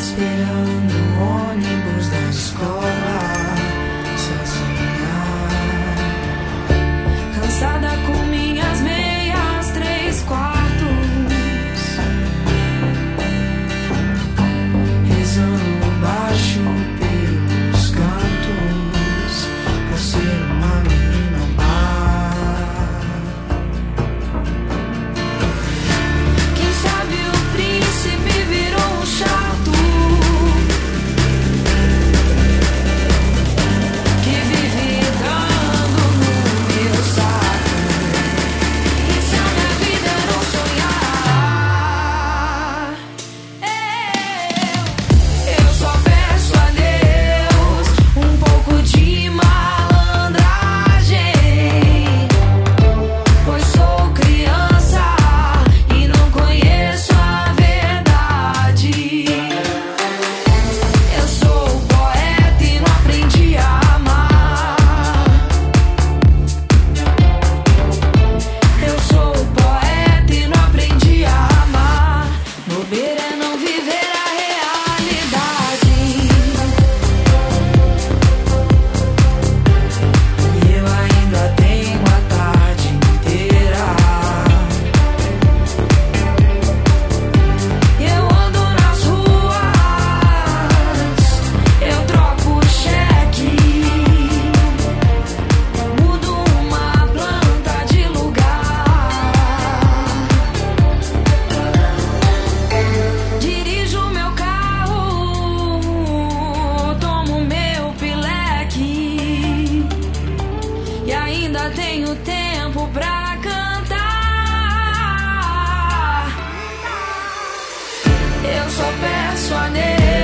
esperando o ônibus da escola, sozinha, cansada com minhas meias 3/4, rezando baixo pelos cantos, por ser uma menina má. Quem sabe o príncipe virou um chato que vive dando no meu saco. E se a minha vida não sonhar, eu só peço a Deus um pouco de malandragem, pois sou criança e não conheço a verdade. Eu sou poeta e não aprendi a amar. Eu sou poeta e não aprendi a amar. Bobeira é não viver a realidade. E eu ainda tenho a tarde inteira. Eu ando nas ruas, eu troco cheque, mudo uma planta de lugar, dirijo meu carro, tomo meu pileque e ainda tenho tempo pra cantar. Eu só peço a Deus